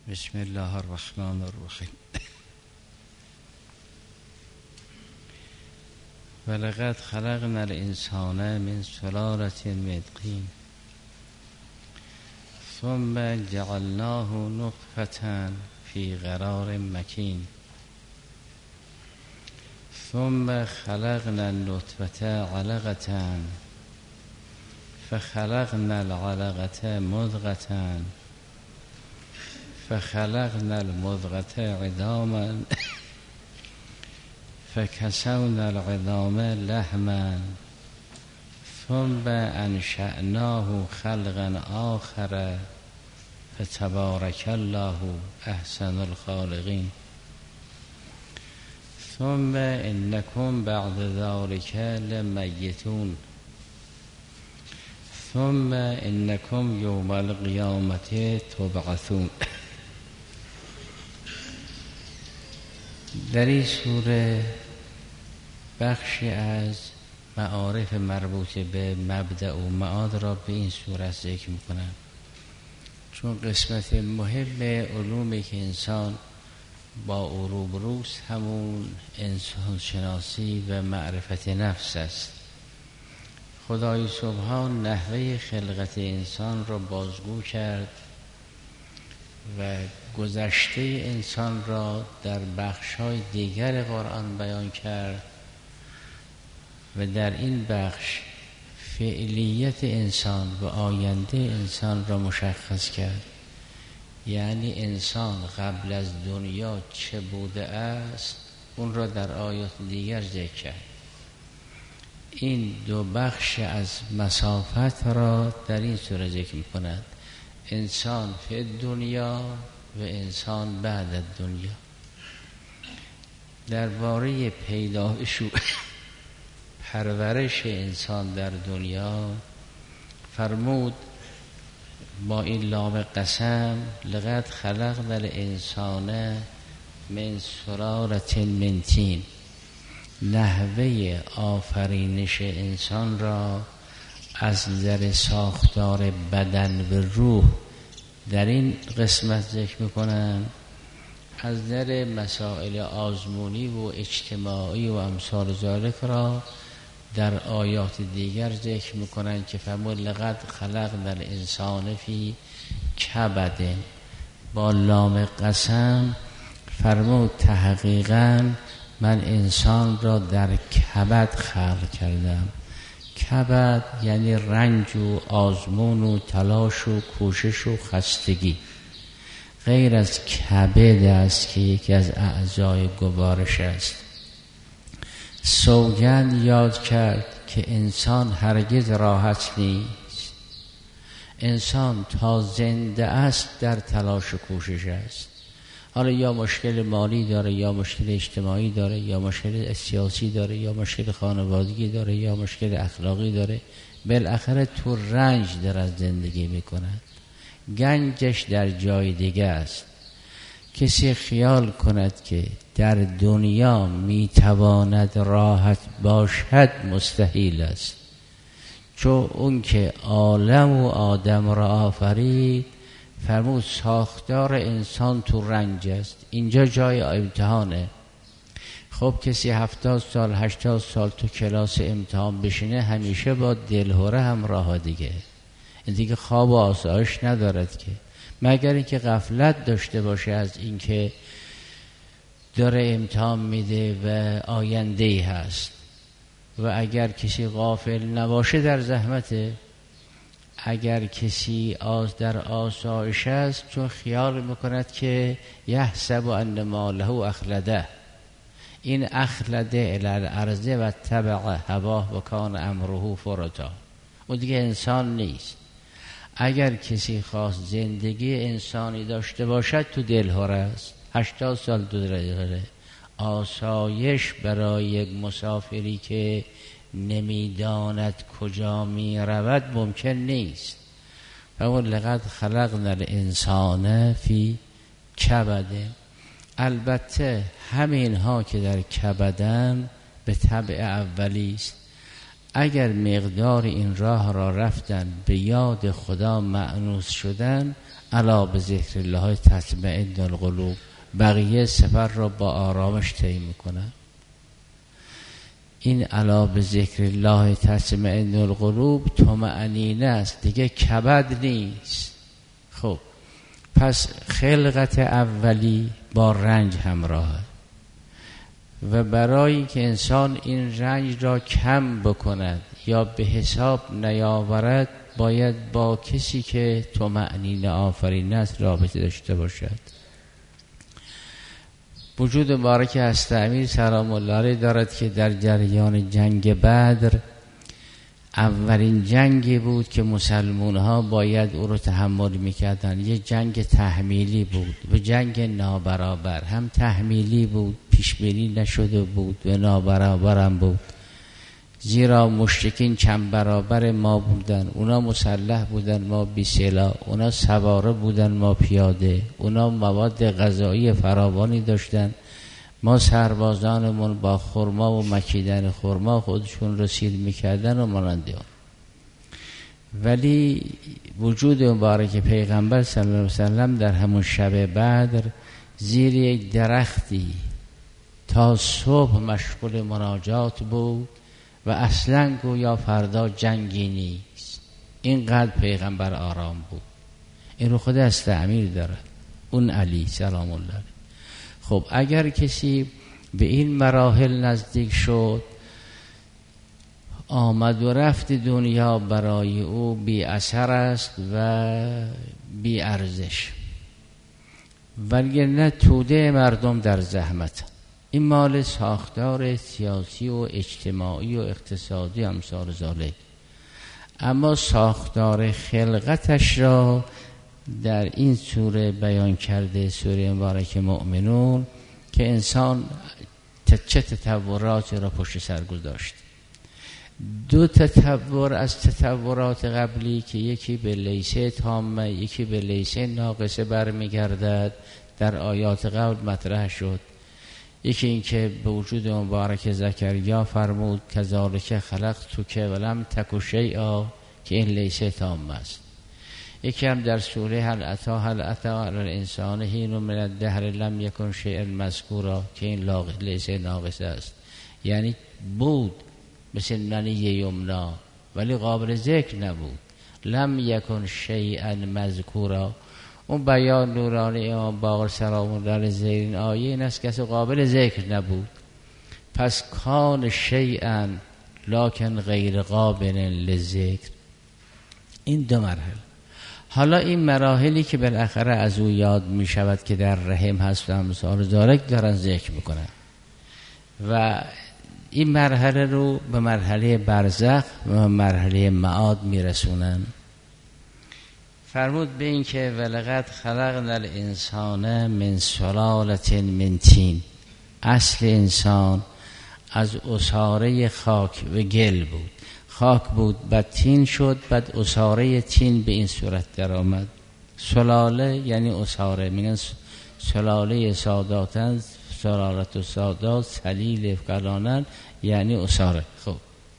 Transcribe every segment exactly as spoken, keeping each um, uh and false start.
بسم الله الرحمن الرحیم. ولقد خلقنا الانسان من سلالة من طین ثم جعلناه نطفة في قرار مکین ثم خلقنا النطفة علقة فخلقنا العلقة مضغة فخلقنا المضغة عظاما فكسونا العظام لحما ثم انشأناه خلقا آخر فتبارك الله احسن الخالقین ثم انکم بعد ذلك لمیتون ثم انکم یوم القیامة تبعثون. در این سوره بخشی از معارف مربوط به مبدأ و معاد را به این سوره ذکر میکنم، چون قسمت مهم علومی که انسان با او روبروست همون انسان شناسی و معرفت نفس است. خدای سبحان نحوه خلقت انسان را بازگو کرد و گذشته انسان را در بخش‌های دیگر قرآن بیان کرد و در این بخش فعلیت انسان و آینده انسان را مشخص کرد. یعنی انسان قبل از دنیا چه بوده است اون را در آیات دیگر ذکر کرد. این دو بخش از مسافت را در این سوره ذکر می‌کند: انسان فی دنیا و انسان بعد دنیا. درباره پیدایش و پرورش انسان در دنیا فرمود با این لام قسم: لقد خلقنا الانسان من سلالة من طین. نحوه آفرینش انسان را از نظر ساختار بدن و روح در این قسمت ذکر میکنم. از نظر مسائل آزمونی و اجتماعی و امثال ذالک را در آیات دیگر ذکر میکنن که فرمود لقد خلقنا الانسان فی کبد. با لام قسم فرمود تحقیقاً من انسان را در کبد خلق کردم. کبد یعنی رنج و آزمون و تلاش و کوشش و خستگی. غیر از کبد است که یکی از اعضای گوارش است. سوگند یاد کرد که انسان هرگز راحت نیست. انسان تا زنده است در تلاش و کوشش است. حالا یا مشکل مالی داره، یا مشکل اجتماعی داره، یا مشکل سیاسی داره، یا مشکل خانوادگی داره، یا مشکل اخلاقی داره، بالاخره تو رنج داره زندگی میکند. گنجش در جای دیگه است. کسی خیال کند که در دنیا میتواند راحت باشد مستحیل است، چون اون که عالم و آدم را آفرید فرمود ساختار انسان تو رنج است. اینجا جای امتحانه. خب کسی هفتاد سال هشتاد سال تو کلاس امتحان بشینه همیشه با دلهره همراه دیگه. این دیگه خواب و آسایش ندارد که، مگر اینکه غفلت داشته باشه از اینکه داره امتحان میده و آینده‌ای هست. و اگر کسی غافل نباشه در زحمته. اگر کسی آز در آسایش است چون خیال میکند که یحسب ان ماله اخلده، این اخلده الی الارض و تبع هواه و کان امره فرطا، اون دیگه انسان نیست. اگر کسی خواست زندگی انسانی داشته باشد تو دلهره است. هشتاد سال دو دلهره. آسایش برای یک مسافری که نمیداند کجا می رود ممکن نیست. فقط لقد خلقنا الانسان فی کبد. البته همین ها که در کبدن به طبع اولی است. اگر مقدار این راه را رفتن به یاد خدا مأنوس شدن، الا به ذکر الله تطمئن القلوب. بقیه سفر را با آرامش طی میکنن. این الا به ذکر الله تطمئن القلوب طمأنینه است، دیگه کبد نیست. خب پس خلقت اولی با رنج همراهه و برای که انسان این رنج را کم بکند یا به حساب نیاورد باید با کسی که طمأنینه آفرین است رابطه داشته باشد. وجود مبارک هست امیر سلام الله علیه دارد که در جریان جنگ بدر اولین جنگی بود که مسلمان ها باید او رو تحمل میکردن. یه جنگ تحمیلی بود و جنگ نابرابر، هم تحمیلی بود، پیشبینی نشده بود و نابرابرم بود، زیرا مشرکین چند برابر ما بودن. اونا مسلح بودن، ما بی سلاح. اونا سواره بودن، ما پیاده. اونا مواد غذایی فراوانی داشتن، ما سربازانمون با خرما و مکیدن خرما خودشون رو سیر میکردن و مانند اون. ولی وجود مبارک پیغمبر صلی الله علیه وسلم در همون شب بدر زیر یک درختی تا صبح مشغول مناجات بود و اصلا گویا فردا جنگی نیست. اینقدر پیغمبر آرام بود. این رو خود است امیر داره، اون علی سلام الله علیه. خب اگر کسی به این مراحل نزدیک شد، آمد و رفت دنیا برای او بی اثر است و بی ارزش، وگرنه توده مردم در زحمت. این مال ساختار سیاسی و اجتماعی و اقتصادی امثال ذالک، اما ساختار خلقتش را در این سوره بیان کرده، سوره مبارک مؤمنون، که انسان چه تطوراتی را پشت سر گذاشت. دو تطور از تطورات قبلی که یکی به لیسه تامه یکی به لیسه ناقصه برمیگردد در آیات قبل مطرح شد. یکی این که به وجود مبارک زکریا فرمود کذالک خلقتک ولم تک شیئا، که این لیسه تامه است. یکی هم در سوره هل اتی هل اتی علی الانسان حین من الدهر لم یکن شیئا مذکورا، که این لیسه ناقصه است، یعنی بود مثل منی یمنا ولی قابل ذکر نبود. لم یکن شیئا مذکورا، اون بیان نورانی امام باقر سلام الله علیه زیر این آیه این است که قابل ذکر نبود. پس کان شیئا لکن غیر قابل للذکر. این دو مرحله. حالا این مراحلی که بالاخره از او یاد می شود که در رحم هست و امثال ذالک دارن ذکر میکنن و این مرحله رو به مرحله برزخ و مرحله معاد میرسونن. فرمود به این که ولقد خلقنا الانسان من سلاله من طین. اصل انسان از عصاره خاک و گل بود. خاک بود بعد تین شد، بعد عصاره تین به این صورت در آمد. سلاله یعنی عصاره، میگن سلاله ساداتن، سلالت و سادات، سلیل فلانن، یعنی عصاره. خب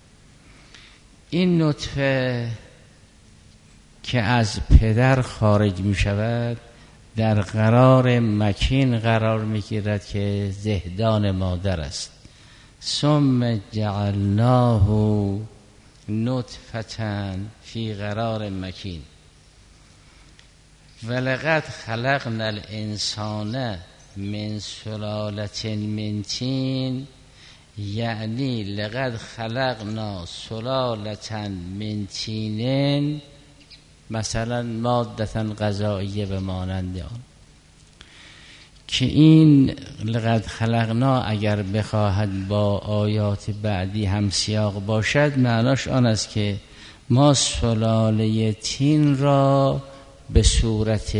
این نطفه که از پدر خارج می شود در قرار مکین قرار می گیرد که زهدان مادر است. ثم جعلناه نطفة فی قرار مکین. ولقد خلقنا الانسان من سلاله من طین، یعنی لقد خلقنا سلاله من طین، مثلا مادتا غذائیه به مانند آن. که این لقد خلقنا اگر بخواهد با آیات بعدی هم سیاق باشد، معناش آن است که ما سلاله طین را به صورت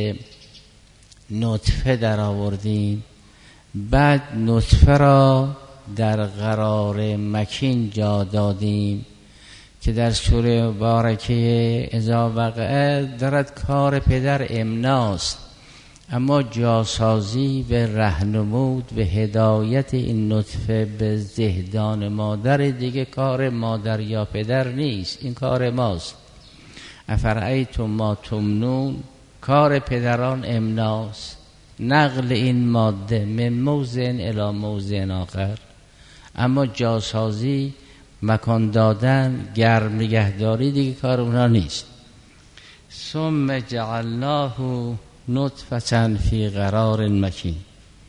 نطفه در آوردیم، بعد نطفه را در قرار مکین جا دادیم، که در سوره مبارکه اذا وقع دارد کار پدر امناست، اما جاسازی و رهنمود و هدایت این نطفه به زهدان مادر دیگه کار مادر یا پدر نیست، این کار ماست. افرأیتم ما تمنون، کار پدران امناست، نقل این ماده من موضع الی موضع آخر. اما جاسازی، مکان دادن، گرم نگهداری دیگه کار اونا نیست. ثم جعلناه نطفة فی قرار مکین.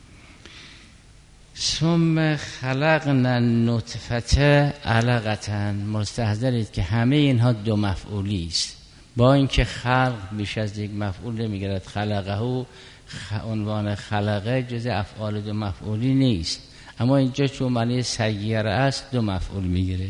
ثم خلقنا النطفة علقة. مستحضرید که همه اینها دو مفعولی است، با اینکه خلق بیش از یک مفعول نمیگیرد. خلقه عنوان خلقه جز افعال دو مفعولی نیست، اما اینجا چون معنی سیره است دو مفعول میگیره.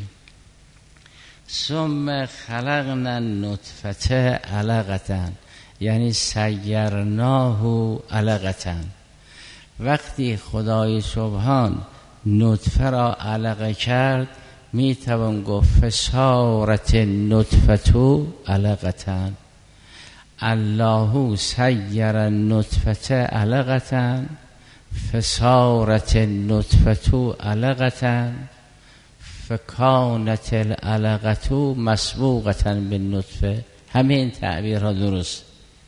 ثم خلقنا النطفة علقة، یعنی سیرناه علقة. وقتی خدای سبحان نطفه را علقه کرد، می توان گفت فصارت النطفة علقة. الله سیر النطفة علقة فصارت النطفة علقة فکانت العلقة مسبوقة بالنطفه. همین تعبیرها درست.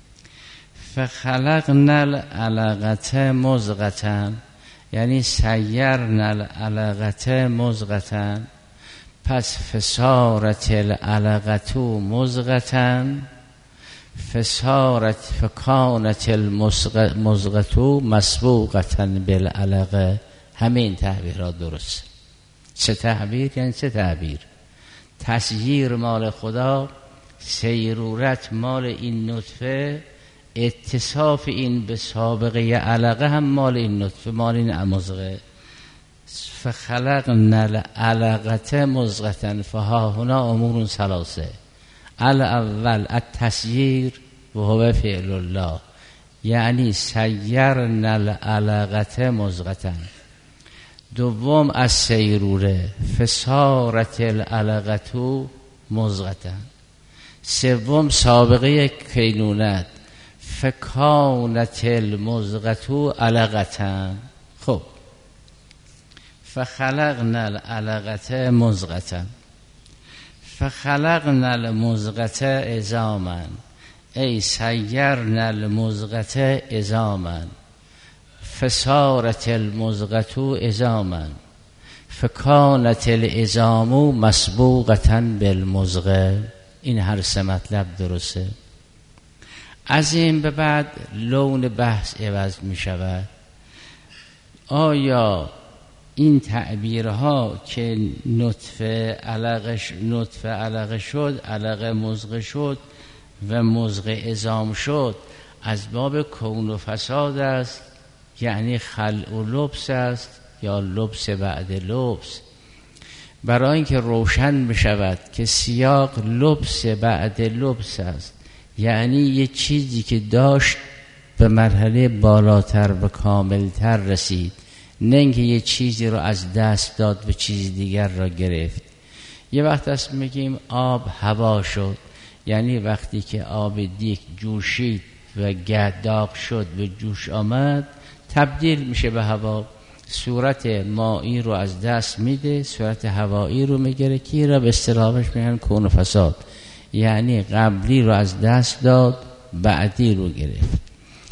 فخلقنا العلقة مضغة، یعنی سیرنا العلقة مضغة، پس فصارت العلقة مضغة فصارت فکانت المضغة مسبوقة بالعلقة. همین تعبیرات درست. سه تعبیر یعنی سه تعبیر. تسییر مال خدا، سیرورت مال این نطفه، اتصاف این به سابقه علقه هم مال این نطفه، مال این مضغه. فخلقنا العلقة مضغة فها هنا امور ثلاثه. الاول التسییر و هو فعل الله، یعنی سیرنا العلقة مضغة. دوم از سیروره، فصارت العلقة مضغة. سوم سابقه کینونت، فکانت المضغة علقة. خب فخلقنا العلقة مضغة فخلقنا المضغة عظاما، ای سیرنا المضغة عظاما فصارت المضغة عظاما فکانت العظام مسبوقة بالمضغة. این هر سه مطلب درسته. از این به بعد لون بحث عوض می شود. آیا این تعبیرها که نطفه علقه نطفه علقه شد، علقه مضغه شد و مضغه عظام شد، از باب کون و فساد است، یعنی خلع و لبس است، یا لبس بعد لبس؟ برای اینکه روشن بشود که سیاق لبس بعد لبس است، یعنی یه چیزی که داشت به مرحله بالاتر و کاملتر رسید، نه اینکه یه چیزی رو از دست داد و چیز دیگر را گرفت. یه وقت است میگیم آب هوا شد، یعنی وقتی که آب دیگ جوشید و گداغ شد و جوش آمد، تبدیل میشه به هوا. صورت مایی رو از دست میده، صورت هوایی رو میگیره، که را به اصطلاحش میگن کون و فساد، یعنی قبلی رو از دست داد، بعدی رو گرفت.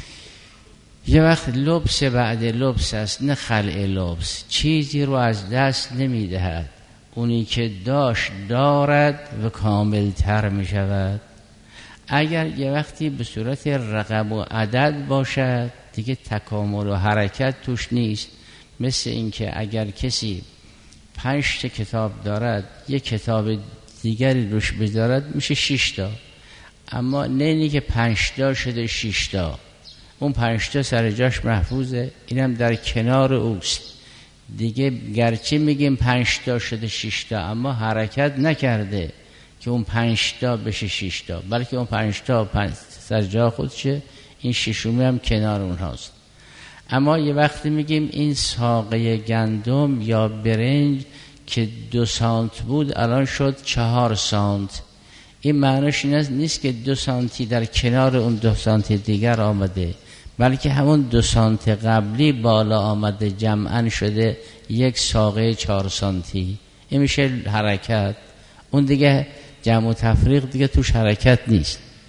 یه وقت لبس بعد لبس است، نه خلع لبس. چیزی رو از دست نمیدهد، اونی که داشت دارد و کامل تر می شود. اگر یه وقتی به صورت رقم و عدد باشد، دیگه تکامل و حرکت توش نیست. مثل اینکه اگر کسی پنج تا کتاب دارد، یک کتاب دیگری روش بذارد، میشه شش تا. اما نه اینی که پنج تا شده شش تا، اون پنج تا سر جاش محفوظه، اینم در کنار اوست دیگه. گرچه میگیم پنج تا شده شش تا، اما حرکت نکرده که اون پنج تا بشه شش تا، بلکه اون پنج تا پنج سر جا خودشه، این ششمی هم کنار اونهاست. اما یه وقتی میگیم این ساقه گندم یا برنج که دو سانت بود الان شد چهار سانت، این معنیش این نیست که دو سانتی در کنار اون دو سانت دیگر آمده، بلکه همون دو سانت قبلی بالا آمده، جمعاً شده یک ساقه چهار سانتی. این میشه حرکت. اون دیگه جمع و تفریق دیگه توش حرکت نیست.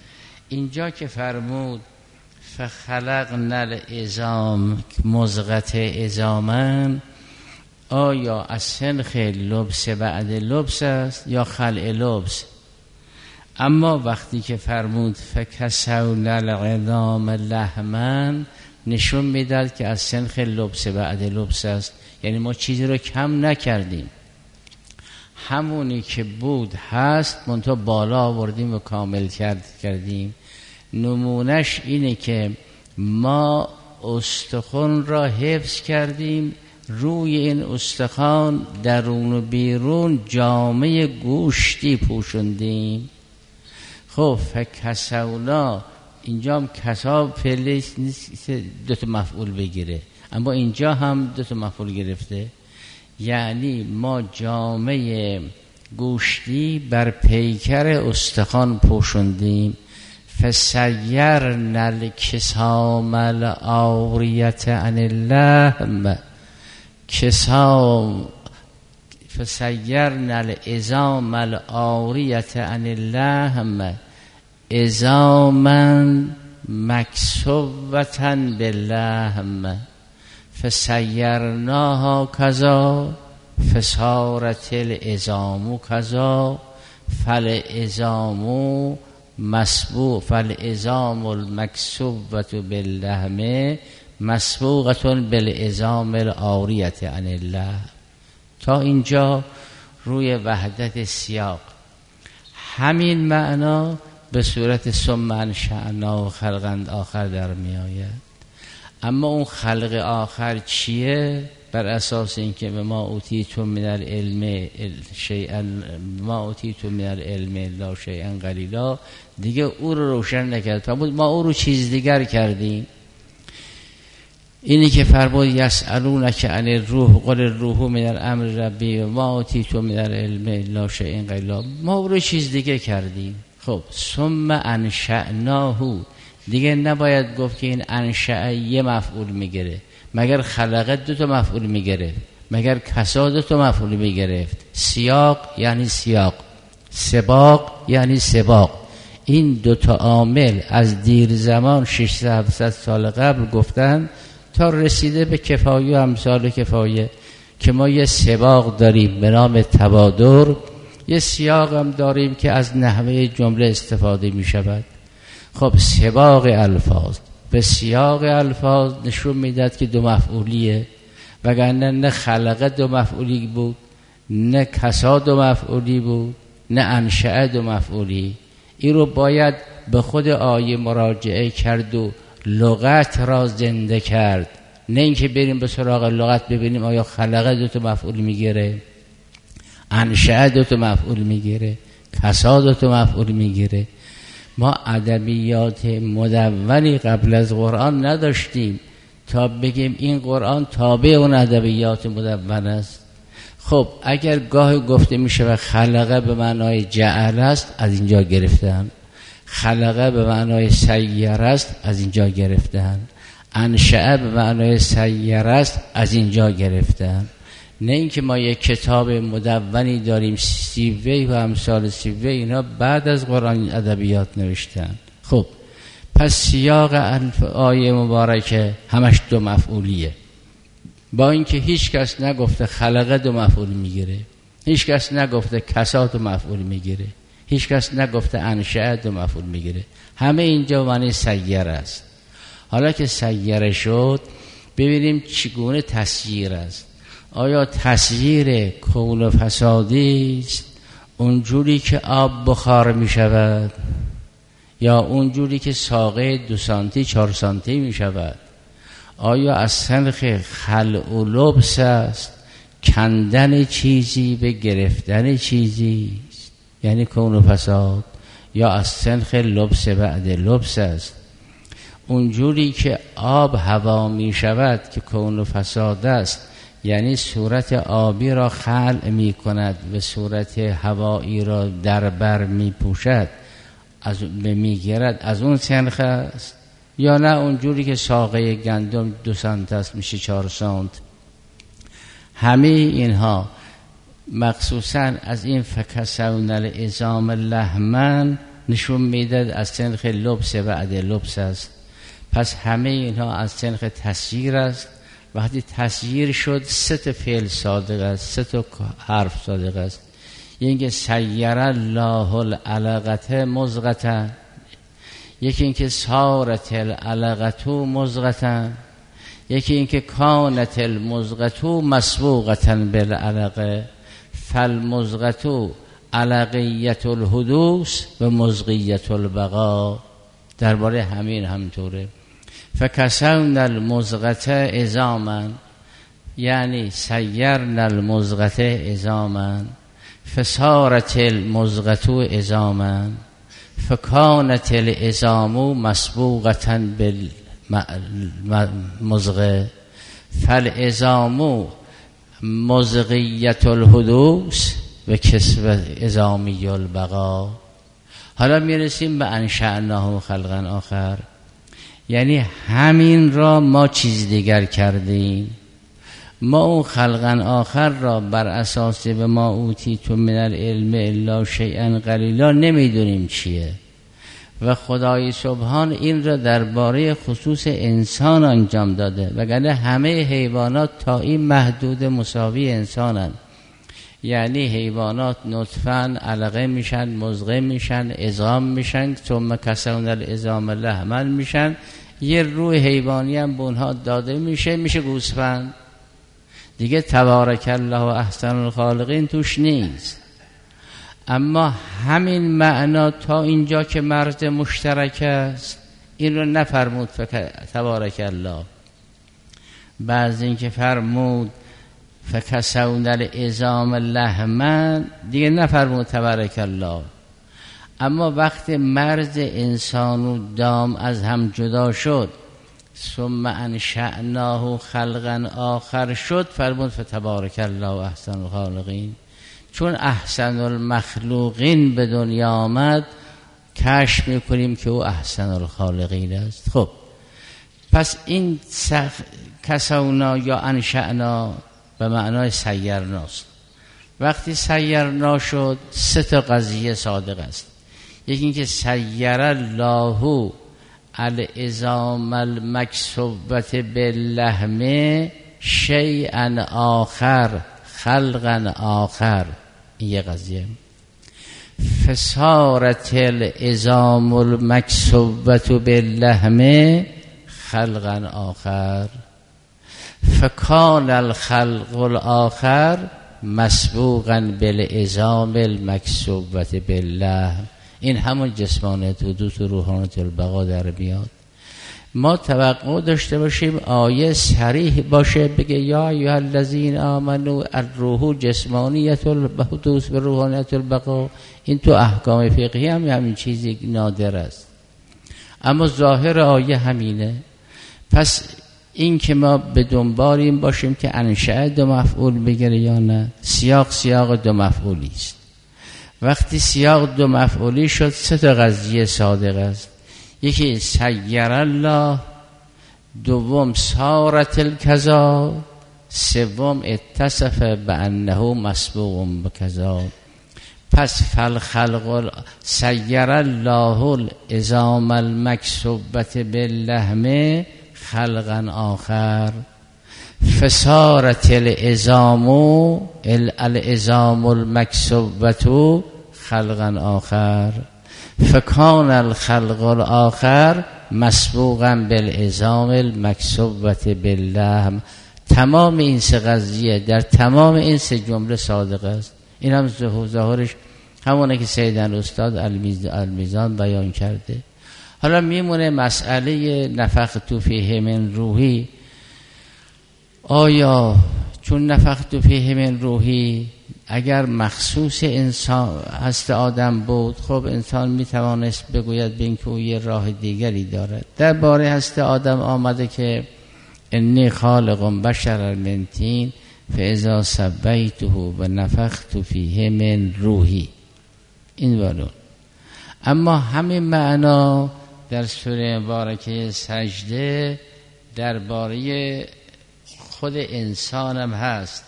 اینجا که فرمود فخلقنا العظام مضغة عظاما، آیا از سنخ لبس بعد لبس است یا خلع لبس؟ اما وقتی که فرمود فکسونا العظام لحما، نشون میداد که از سنخ لبس بعد لبس است، یعنی ما چیزی رو کم نکردیم، همونی که بود هست منتها بالا آوردیم و کامل کرد کردیم. نمونش اینه که ما استخوان را حفظ کردیم، روی این استخوان درون و بیرون جامعه گوشتی پوشوندیم. خب فکسونا، اینجا هم کسا پلیس نیست دو تا مفعول بگیره، اما اینجا هم دو تا مفعول گرفته، یعنی ما جامعه گوشتی بر پیکر استخوان پوشوندیم. فسیرنا الکسام العاریة عن اللحم، کسام فسیرنا العظام العاریة عن اللحم عظاما مکسوة باللحم فسیرناها کذا فصارت العظام کذا فالعظام مسبوق فالعظام المکسوة باللحم مسبوقة بالعظام العاریة عن اللحم. تا اینجا روی وحدت سیاق همین معنا به صورت ثم انشأناه خلقا آخر در می آید. اما اون خلق آخر چیه؟ بر اساس اینکه به ما اوتیتم من العلم شیئا ما اوتیتم من العلم لا شیئا قلیلا، دیگه او رو روشن نکرد، ما او رو چیز دیگر کردیم. اینی که فرمود یسألونک عن الروح قل الروح من الامر ربی و ما اوتیتم من العلم لا شیئا قلیلا، ما او رو چیز دیگه کردیم. خب ثم انشأناه، دیگه نباید گفت که این انشأ یه مفعول میگیره، مگر خلقه دو تا مفعول میگیره، مگر کسا دو تا مفعول میگرفت. سیاق یعنی سیاق، سباق یعنی سباق. این دو تا عامل از دیر زمان ششصد هفتصد سال قبل گفتن تا رسیده به کفایه و امثال کفایه که ما یه سباق داریم به نام تبادر، یه سیاق هم داریم که از نحوه جمله استفاده می شود. خب سباق الفاظ به سیاق الفاظ نشون میداد که دو مفعولیه، وگرنه نه خلقه دو مفعولی بود، نه کسا دو مفعولی بود، نه انشأ دو مفعولی. این رو باید به خود آیه مراجعه کرد و لغت را زنده کرد، نه اینکه بریم به سراغ لغت ببینیم آیا خلقه دو تا مفعول میگیره، انشأ دو تا مفعول میگیره، کسا دو تا مفعول میگیره. ما ادبیات مدونی قبل از قرآن نداشتیم تا بگیم این قرآن تابع اون ادبیات مدون است. خب اگر گاهی گفته میشه و خلقه به معنای جعل است، از اینجا گرفتن. خلقه به معنای سیر است، از اینجا گرفتن. انشأ به معنای سیر است، از اینجا گرفتن. نه اینکه ما یک کتاب مدونی داریم سیوی و امثال سیوی، اینا بعد از قرآن ادبیات نوشتن. خب پس سیاق آیه مبارکه همش دو مفعولیه، با اینکه هیچ کس نگفته خلقه دو مفعول میگیره، هیچ کس نگفته کسا دو مفعول میگیره، هیچ کس نگفته انشأ دو مفعول میگیره، همه اینجا معنی سیر است. حالا که سیر شد ببینیم چگونه تسییر است. آیا تسییر کون و فسادی است اونجوری که آب بخار می شود، یا اونجوری که ساقه دو سانتی چهار سانتی می شود؟ آیا از سنخ خلع و لبس است، کندن چیزی به گرفتن چیزی است یعنی کون و فساد، یا از سنخ لبس بعد لبس است اونجوری که آب هوا می شود که کون و فساد است، یعنی صورت آبی را خلع می کند و صورت هوایی را در بر می پوشد، از می گیرد، از اون سنخ است؟ یا نه اونجوری که ساقه گندم دو سانت است میشه چهار سانت؟ همه اینها مخصوصا از این فکسونا العظام لحما نشون میداد از سنخ لبس بعد لبس است. پس همه اینها از سنخ تسییر است. وقتی تسییر شد سه تا فعل صادق است، سه تا حرف صادق است. اینکه سیر الله العلقة مضغة، یکی اینکه صارت العلقة مضغة، یکی اینکه کانت المضغة مسبوقة بالعلقة، فالمضغة علقیت الحدوث و مضغیت البقاء. درباره همین همطوره. فکسونا المضغة عظاما، یعنی سیرنا المضغة عظاما، فصارت المضغة عظاما، فکانت العظام مسبوقة بالمضغة، فالعظام مضغیت الحدوث و کسب عظامی البقا. حالا میرسیم به انشأناه خلقا آخر، یعنی همین را ما چیز دیگر کردیم. ما اون خلقا آخر را بر اساس به ما اوتیتم من العلم الا شیئا قلیلا نمیدونیم چیه، و خدای سبحان این را درباره خصوص انسان انجام داده، وگرنه همه حیوانات تا این محدود مساوی انسانن. یعنی حیوانات نطفن، علقه میشن، مضغه میشن، عظام میشن، ثم کسونا العظام لحما میشن. یه روح حیوانی هم به اونها داده میشه، میشه گوسفند دیگه. تبارک الله احسن الخالقین توش نیست. اما همین معنا تا اینجا که مرز مشترک است این رو نفرمود تبارک الله. بعض این که فرمود فکسونا العظام لحما دیگه نفرمود تبارک الله. اما وقتی مرز انسان و دام از هم جدا شد، ثم انشأناه خلقا آخر شد، فرمود فتبارک الله احسن الخالقین. چون احسن المخلوقین به دنیا آمد، کشف میکنیم که او احسن الخالقین است. خب پس این سخ... کسونا یا انشأنا به معنای سیرناست. وقتی سیرنا شد سه تا قضیه صادق است. یکی این که سیر الله العظام المکسوبة باللحم شیئا آخر خلقا آخر، این یه قضیه. فصارت العظام المکسوبة باللحم خلقا آخر، فکان الخلق الاخر مسبوقا بالعظام المکسوبة باللحم. این همون جسمانیت حدوث و روحانیت البقا در میاد. ما توقع داشته باشیم آیه صریح باشه بگه یا ایها الذین آمنوا الروح جسمانیت الحدوث و روحانیت البقا. این تو احکام فقهی هم همین چیزی نادر است، اما ظاهر آیه همینه. پس این که ما به دنبال این باشیم که انشأ دو مفعول بگیره یا نه، سیاق سیاق دو مفعولی است. وقتی سیاق دو مفعولی شد سه تا قضیه صادق است. یکی سیر الله، دوم صارت الکذا، سوم اتصف بانه مسبوق بکذا. پس فالخلق سیر الله العظام المکسوبة باللحم خلقا آخر، فصارت العظام العظام المکسوبة خلقا آخر، فکان الخلق الاخر مسبوقا بالعظام المکسوبة باللحم. تمام این سه قضیه در تمام این سه جمله صادق است. این هم ظاهرش همونه که سیدن استاد المیزان بیان کرده. حالا میمونه مسئله نفخت فیه من روحی. آیا چون نفخت فیه من روحی اگر مخصوص انسان هست آدم بود، خب انسان میتوانست بگوید به اینکه او یه راه دیگری دارد. در باره هست آدم آمده که انی خالق بشر من طین فاذا سویته و نفخت فیه من روحی، این ورون. اما همین معنا در سوره مبارکه سجده درباره خود انسان هم هست.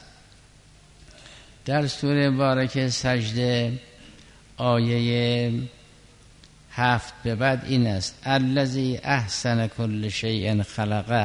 در سوره مبارکه سجده آیه هفت به بعد این است: الذی احسن کل شیء خلقه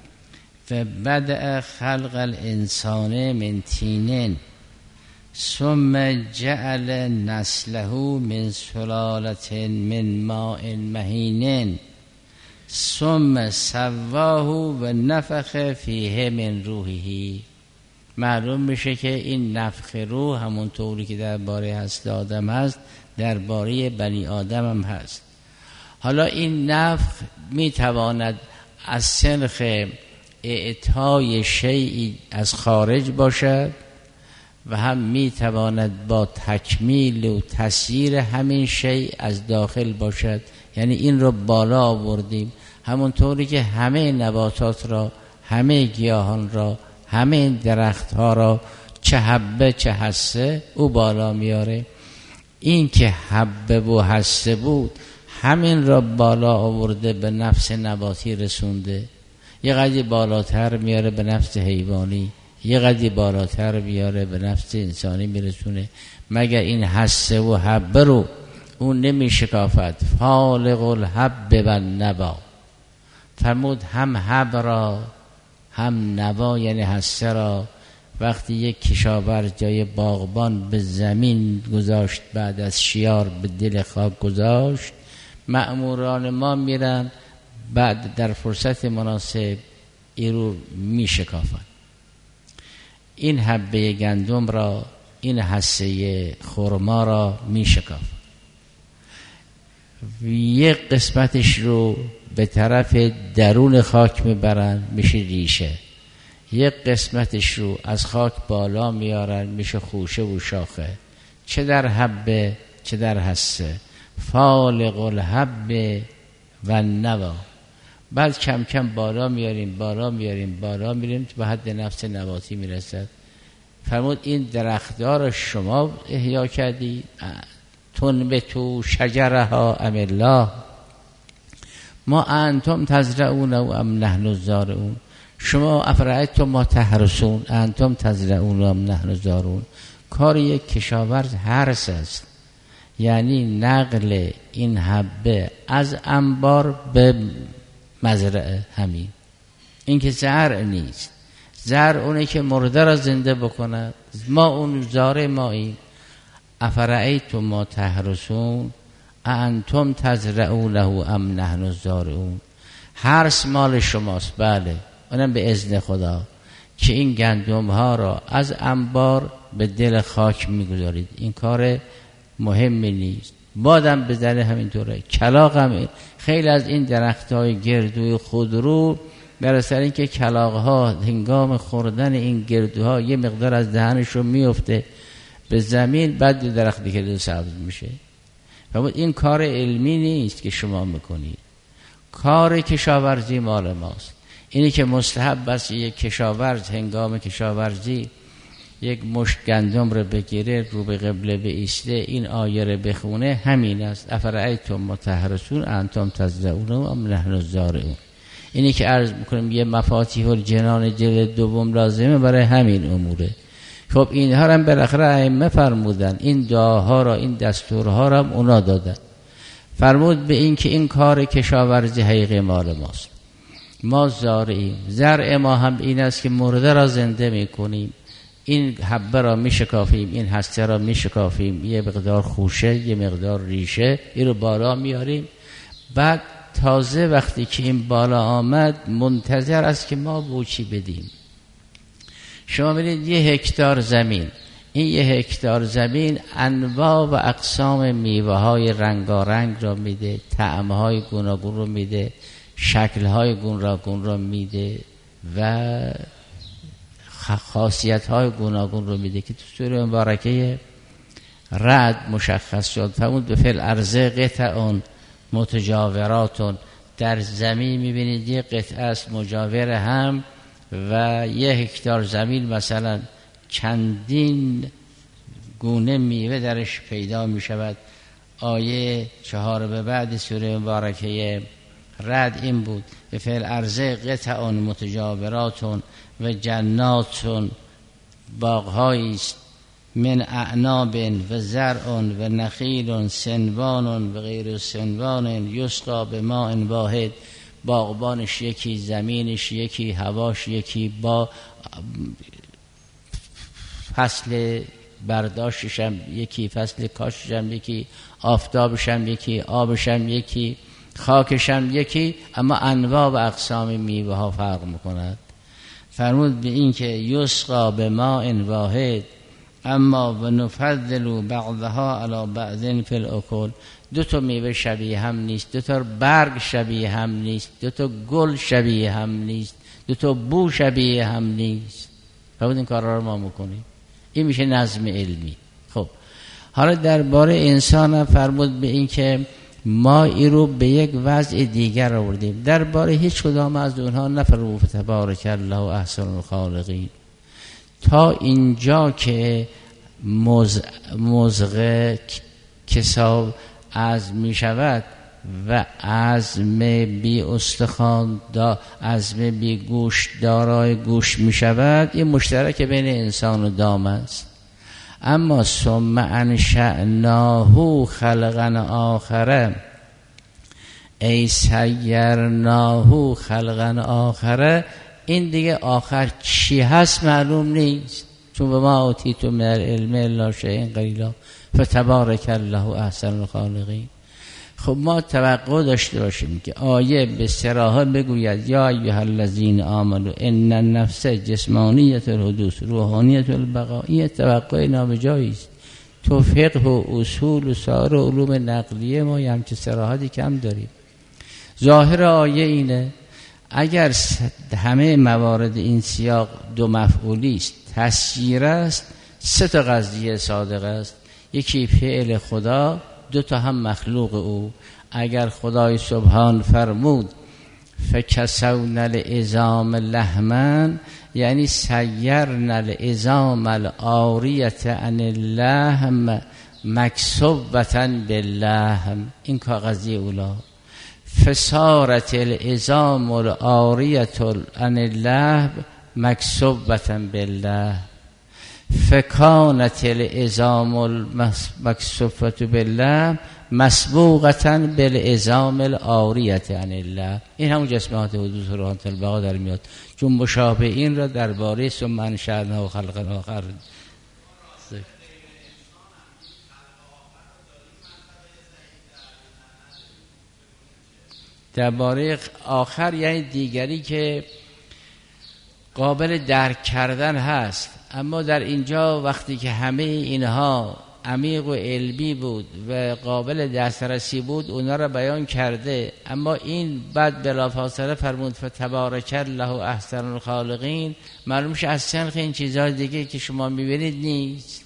فبدأ خلق الانسان من طین ثم جعل نسله من سلالة من ماء مهین ثم سواه و نفخ فیه من روحه. معلوم میشه که این نفخ روح همون طوری که درباره هست آدم هست درباره بنی آدم هم هست. حالا این نفخ میتواند از سنخ اعطای شیئی از خارج باشد و هم میتواند با تکمیل و تسییر همین شیء از داخل باشد. یعنی این رو بالا آوردیم همون طوری که همه نباتات را، همه گیاهان را، همه درخت ها را چه حبه چه حسه او بالا میاره. این که حبه و حسه بود همین را بالا آورده به نفس نباتی رسونده. یه قدری بالاتر میاره به نفس حیوانی، یه قدری بالاتر میاره به نفس انسانی میرسونه. مگر این حسه و حبه رو اون نمی شکافت؟ فالق الحب و نوا فرمود هم حب را هم نوا یعنی حسه را وقتی یک کشاورز جای باغبان به زمین گذاشت، بعد از شیار به دل خاک گذاشت، مأموران ما میرن بعد در فرصت مناسب این رو می شکافن. این حبه گندم را، این حسه خرما را می شکافن. یک قسمتش رو به طرف درون خاک میبرن میشه ریشه، یک قسمتش رو از خاک بالا میارن میشه خوشه و شاخه. چه در حبه چه در حسه. فالق الحب و نوا. بعد کم کم بالا میاریم بالا میاریم بالا میاریم به حد نفس نباتی میرسد. فرمود این درختار شما احیا کردی، تنبتو شجرها ام الله ما انتم تزرعون و ام نحن الزارعون. شما افرأیتم ما تحرثون انتم تزرعون و ام نحن الزارعون. کار یک کشاورز حرث است، یعنی نقل این حبه از انبار به مزرعه. همین این که زرع نیست. زرع اونه که مرده را زنده بکنه. ما اون زارع ماییم. افرأیتم ما تحرثون انتم تزرعونه ام نحن الزارعون. حرث مال شماست، بله، اونم به اذن خدا که این گندم ها را از انبار به دل خاک میگذارید. این کار مهمی نیست. بادم بزنه همینطوره، کلاغ هم. خیلی از این درخت های گردوی خودرو در اثر این که کلاغ ها هنگام خوردن این گردوها یه مقدار از دهنشون میفته به زمین، بعد درخت دیگه سبز میشه. و این کار علمی نیست که شما میکنید، کار کشاورزی مال ماست. اینی که مستحب است یک کشاورز هنگام کشاورزی یک مشت گندم رو بگیره، رو به قبله بایسته، این آیه رو بخونه، همین است. افرأیتم ما تحرثون انتم تزرعون ام نحن الزارعون. اینی که عرض میکنم یه مفاتیح الجنان جلد دوم لازمه برای همین اموره. خب اینها رو هم بالاخره ائمه فرمودن، این دعاها را، این دستورها را هم اونا دادن. فرمود به این که این کار کشاورزی حقیقی مال ماست، ما زارعیم. زرع ما هم این است که مرده را زنده میکنیم، این حبه را میشکافیم، این هسته را میشکافیم، یه مقدار خوشه یه مقدار ریشه این رو بالا میاریم. بعد تازه وقتی که این بالا آمد منتظر است که ما بوچی بدیم. شما ببینید یه هکتار زمین، این یه هکتار زمین انواع و اقسام میوه های رنگارنگ را میده، طعم های گوناگون رو میده، شکل های گوناگون رو میده و خاصیت های گوناگون رو میده که تو سوره مبارکه رعد مشخص شد. فرمود به فل ارض قطعون متجاوراتون. در زمین میبینید یه قطعه است مجاور هم و یه هکتار زمین مثلا چندین گونه میوه درش پیدا میشود. آیه چهار به بعد سوره مبارکه رعد این بود: به فعل ارض قطعون متجاوراتون و جناتون، باغهایی است من اعناب و زرع و نخیل سنوان و غیر سنوان یسقا به ماء واحد. باغبانش یکی، زمینش یکی، هواش یکی، با فصل برداشتش هم یکی، فصل کاشتش هم یکی، آفتابش هم یکی، آبش هم یکی، خاکش هم یکی، اما انواع و اقسام میوه ها فرق میکند. فرمود به این که یسقا به ماء واحد اما و نفضل بعضها علی بعض فی الاکل. دو تا میوه شبیه هم نیست، دو تا برگ شبیه هم نیست، دو تا گل شبیه هم نیست، دو تا بو شبیه هم نیست. فرمود این کارا رو ما میکنیم. این میشه نظم علمی. خب حالا درباره انسان هم فرمود به این که ما این رو به یک وضع دیگر آوردیم. درباره هیچ کدام از اونها نفرمود تبارک الله احسن الخالقین تا اینجا که مزغ کساب عزم می شود و عزم بی استخوان دا عزم بی گوش دارای گوش می شود. این مشترک بین انسان و دام است. اما ثم انشأناه خلقا آخر ای سیرناه خلقا آخر، این دیگه آخر چی هست معلوم نیست، چون به ما اوتیتم من العلم الا شیء قلیلا فتبارک الله احسن الخالقین. خب ما توقع داشته باشیم که آیه به صراحت بگوید یا ایها الذین آمنوا ان النفس جسمانیه الحدوث روحانیه البقاء. این توقع نابجایی است. تو فقه و اصول و سایر علوم نقلیه ما همچه صراحتی کم داریم. ظاهر آیه اینه اگر همه موارد این سیاق دو مفعولی است، تسییر است، سه تا قضیه صادق است. یکی فعل خدا، دو تا هم مخلوق او. اگر خدای سبحان فرمود فکسون العظام لحما، یعنی سیرن العظام العاریة عن اللحم مکسوبة باللحم، این کاغذی اولا. فصارت العظام العاریة عن اللحم مکسوبة باللحم فکانت العظام المکسوفة بالله مسبوقة بالعظام العاریة عن الله. این همون جسمات حدوث روحانیت البقاء در میاد، چون مشابه این را درباره ثم انشأناه خلقا آخر. درباره آخر یعنی دیگری که قابل درک کردن هست. اما در اینجا وقتی که همه اینها عمیق و علمی بود و قابل دسترسی بود اونا را بیان کرده، اما این بعد بلافاصله فرمود فتبارک الله احسن الخالقین، معلوم شه از سنخ این چیزهای دیگه که شما میبینید نیست.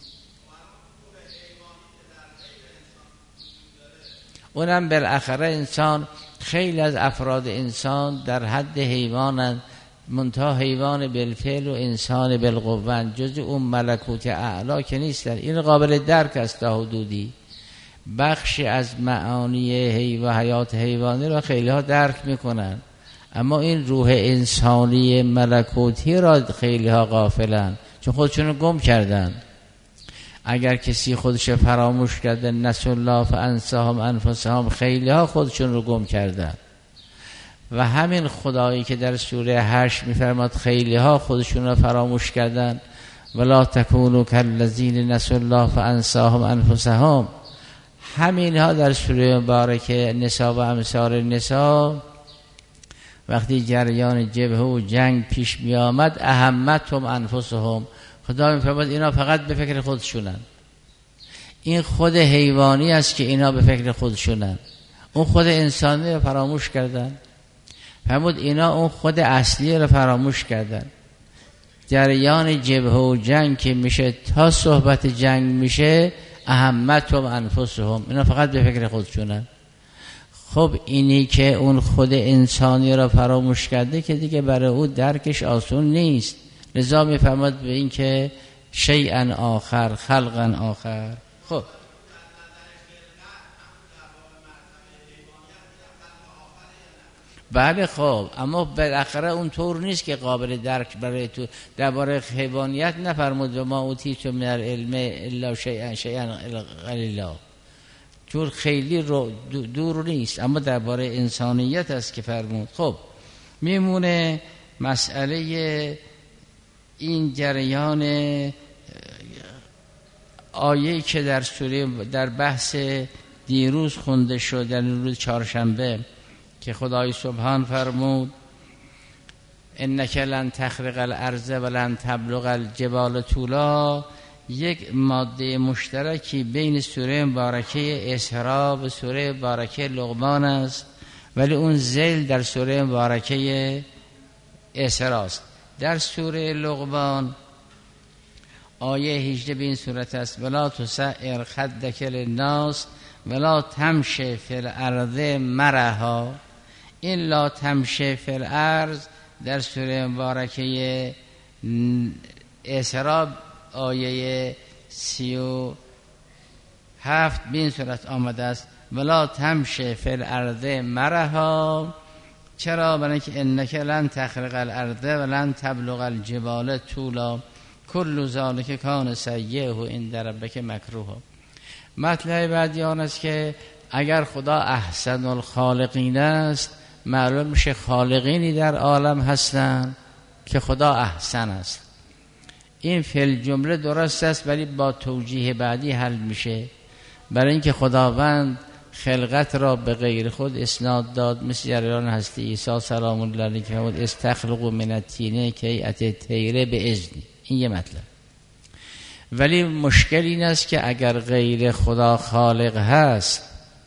اونم بالاخره انسان، خیلی از افراد انسان در حد حیوانند، منتها حیوان بالفعل و انسان بالقوه، جز اون ملکوت اعلا که نیستن. این قابل درک است تا حدودی. بخشی از معانی حیوان حیات حیوانی را خیلی ها درک میکنن، اما این روح انسانی ملکوتی را خیلی ها غافلن، چون خودشون رو گم کردن. اگر کسی خودش فراموش کرده نسوا الله فانساهم انفسهم، خیلی ها خودشون رو گم کردن. و همین خدایی که در سوره هشت میفرماد خیلی ها خودشون رو فراموش کردن، ولا تکونوا کالذین نسوا الله فانساهم انفسهم، همین ها در سوره مبارکه نساء و امثال نساء وقتی جریان جبهه و جنگ پیش می آمد اهمتهم انفسهم، خدا میفرماد اینا فقط به فکر خودشونن. این خود حیوانی است که اینا به فکر خودشونن، اون خود انسانی رو فراموش کردن. فرمود اینا اون خود اصلی رو فراموش کردن. جریان جبهه و جنگ که میشه تا صحبت جنگ میشه اهمتهم انفسهم، اینا فقط به فکر خودشونن. خب اینی که اون خود انسانی رو فراموش کرده که دیگه برای او درکش آسون نیست. لذا میفرماد به این که شیئا آخر خلقا آخر. خب بله خب، اما بالاخره اون طور نیست که قابل درک برای تو. درباره حیوانیت نفرمود و ما اوتیتم من العلم الا شیئا شیئا قلیلا، طور خیلی رو دور نیست، اما درباره انسانیت است که فرمود. خب میمونه مسئله این جریان آیه‌ای که در سوره در بحث دیروز خونده شد، در روز چهارشنبه، که خدای سبحان فرمود انک لن تخرق الارض ولن تبلغ الجبال طولا، یک ماده مشترکی بین سوره مبارکه اسراء و سوره مبارکه لقمان است، ولی اون ذیل در سوره مبارکه اسراء است. در سوره لقمان آیه هجده به این صورت است ولا تسعر خدک للناس ولا تمشی فی الارض مرحا. این لا تمشی فی الارض در سوره مبارکه اسراء آیه سی و هفت به این صورت آمده است ولا تمشی فی الارض مرحا. چرا؟ برای اینکه انک لن تخرق الارض ولن تبلغ الجبال طولا کل ذلک کان سیئه عند ربک مکروها. مطلب بعدی آن است که اگر خدا احسن الخالقین است، معلوم میشه خالقینی در عالم هستند که خدا احسن است. این فی الجمله درست است، ولی با توجیه بعدی حل میشه. برای اینکه خداوند خلقت را به غیر خود اسناد داد، مثل جریان هستی عیسی سلام الله علیه که فرمود استخلقوا من الطین کهیئة طیر باذنی. این یه مطلب. ولی مشکل این است که اگر غیر خدا خالق هست،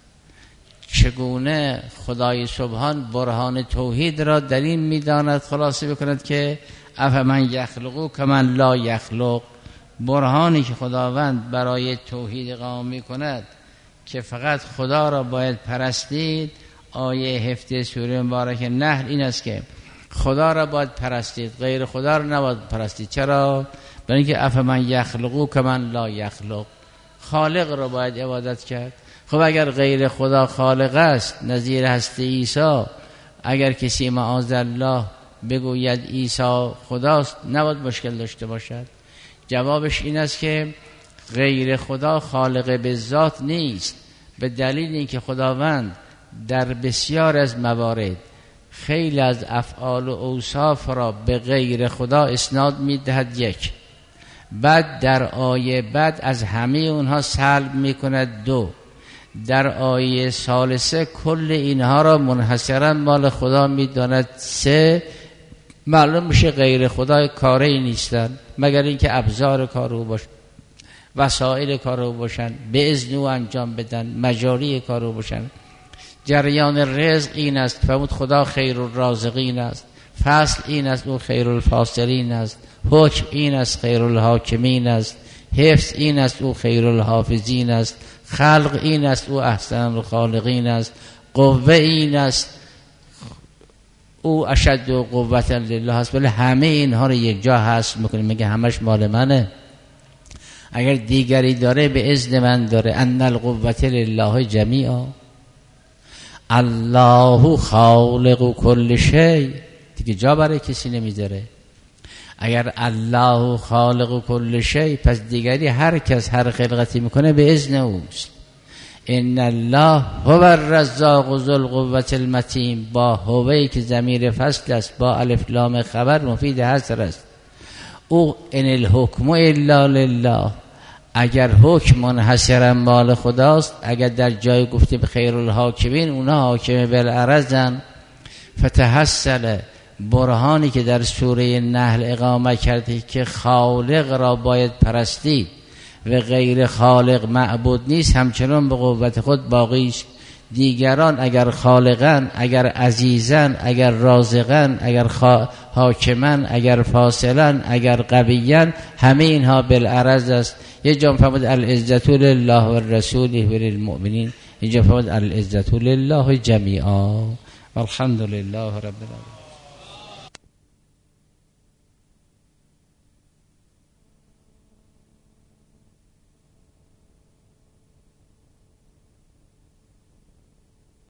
چگونه خدای سبحان برهان توحید را در این میداند خلاصه بکند که افمن یخلقو کمن لا یخلق. برهانی که خداوند برای توحید قائم میکند که فقط خدا را باید پرستید، آیه هفته سوره مبارکه نحل این است که خدا را باید پرستید، غیر خدا را نباید پرستید. چرا؟ برای اینکه افمن یخلقو کمن لا یخلق، خالق را باید عبادت کرد. خب اگر غیر خدا خالق است، نظیر هستی عیسی، اگر کسی معاذالله بگوید عیسی خداست، نباید مشکل داشته باشد. جوابش این است که غیر خدا خالق به ذات نیست، به دلیل اینکه خداوند در بسیار از موارد خیلی از افعال و اوصاف را به غیر خدا اسناد می‌دهد. یک، بعد در آیه بعد از همه اونها سلب می‌کند. دو، در آیه ثالثه کل اینها را منحصرا مال خدا می‌داند. سه، معلوم میشه غیر خدا کاری نیستن مگر اینکه ابزار کار او باشن، وسایل کار او باشن، به اذن او انجام بدن، مجاری کار او باشن. جریان رزق این است، فرمود خدا خیر الرازقین است. فصل این است، او خیر الفاصلین است. حکم این است، خیر الحاکمین است. حفظ این است، او خیر الحافظین است. خلق این است، او احسن الخالقین است. قوه این است، او اشد و قوت لله است. ولی همه اینها رو یک جا هست میکنه، میگه همش مال منه. اگر دیگری داره به اذن من داره. ان القوت لله جمیعا الله خالق کل شیء، دیگه جا برای کسی نمیذاره. اگر الله خالق کل شیء، پس دیگری هر کس هر خلقتی میکنه به اذن اوست. ان الله هو الرزاق ذو القوة المتین، با هوی که ضمیر فصل است، با الف لام خبر مفید حصر است. او ان الحکم الا لله، اگر حکم منحصرا مال خداست، اگر در جای گفته به خیر الحاکمین، اونا حاکم بالعرضن. فتحصل برهانی که در سوره نحل اقامه کرده که خالق را باید پرستید و غیر خالق معبود نیست، همچنان به قوت خود باقی است. دیگران اگر خالقن، اگر عزیزن، اگر رازقن، اگر خا... حاکمن، اگر فاصلن، اگر قویین، همه اینها بالعرض است. یه جا فرمود العزت لله و رسوله و للمؤمنین، اینجا فرمود العزت لله جمیعا والحمد لله رب العالمین.